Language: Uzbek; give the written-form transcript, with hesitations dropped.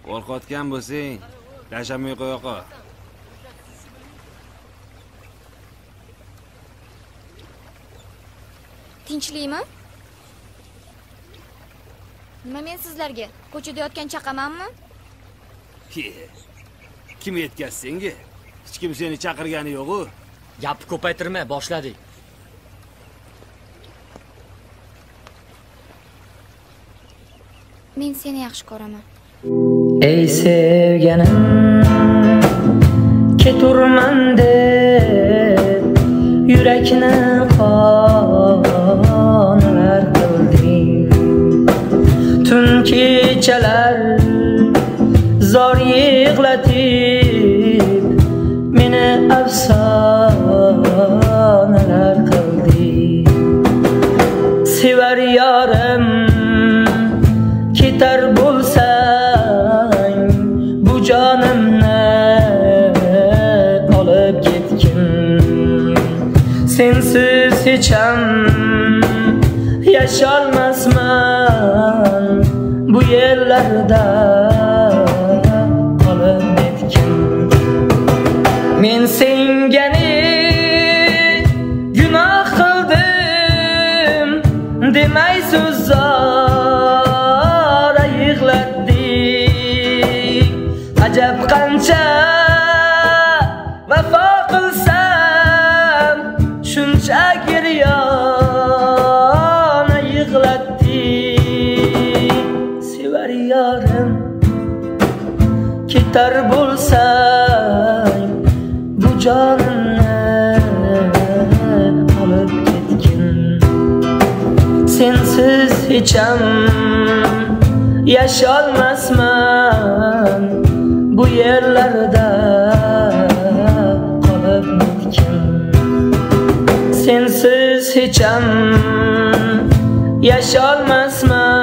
Qo'rqotgan bo'lsang, tashamay qo'yaqa. Tinchlikmi? Nima men sizlarga ko'chada yotgan chaqamanmi? Kim yetkaz senga? Hech kim seni chaqirgani yo'q-ku. Gapni ko'paytirma, boshladik. Men seni yaxshi ko'raman. Ey sevganim, keturman deb yurakni qonalar qilding. Tun kechalar zor yig'latib meni afsonalar qilding. Sevar yorim ketar bo'lsang bu jonimni olib ketgin. Sensiz hech ham yasholmasman bu yerlarda qolib ketgin. Men sengani gunoh qildim demay so'zlar yig'latdik. Ajab qancha vafo qilsam shuncha giryon yig'latdik. Sevar yorim ketar bo'lsang bu jonimni olib ketgin. Sensiz hech ham yasholmasman bu yerlarda qolib ketgin. Sensiz hech ham yasholmasman